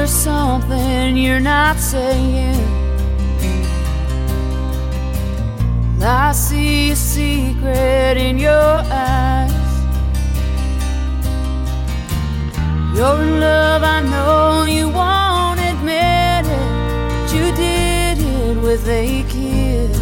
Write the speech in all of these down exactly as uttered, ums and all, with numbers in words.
there's something you're not saying. I see a secret in your eyes. You're in love, I know you won't admit it, but you did it with a kiss.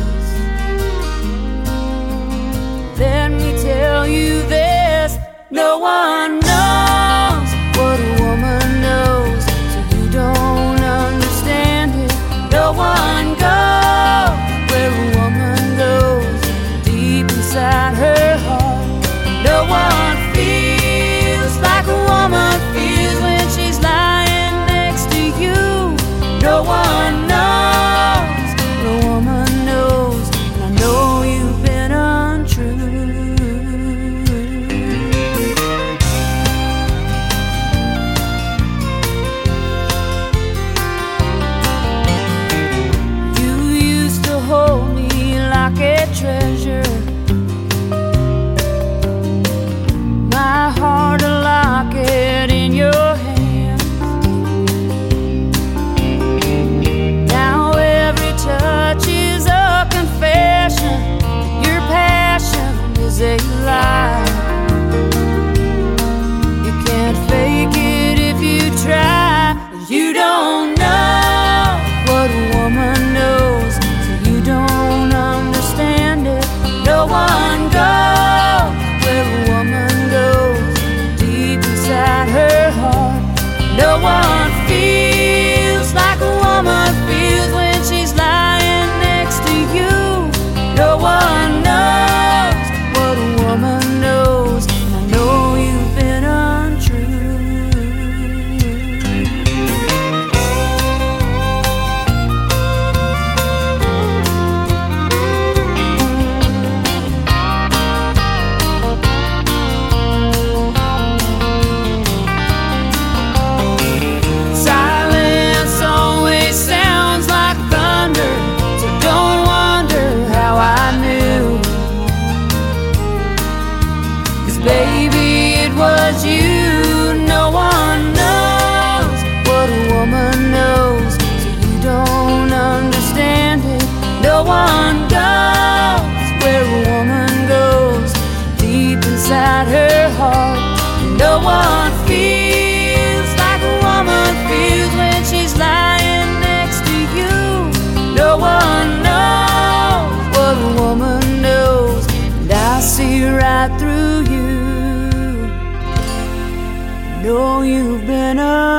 Let me tell you this, no one knows what a woman knows, so you don't understand it. No one goes where a woman goes, deep inside her heart. No one feels like a woman feels when she's lying next to you. No one knows what a woman knows, and I know you've been untrue. Hold me like a treasure, my heart a locket in your hands. Now every touch is a confession, your passion is a lie. You can't fake it if you try, but you don't know what a woman knows, don't understand it. No one goes where a woman goes, deep inside her heart. No one feels like a woman feels when she's lying next to you. No one knows what a woman knows, and I know you've been untrue. Baby, it was you. No one knows what a woman knows, so you don't understand it. No one goes where a woman goes, deep inside her heart. No one feels like a woman feels when she's lying next to you. No one knows what a woman knows, and I see right through you. Know you've been a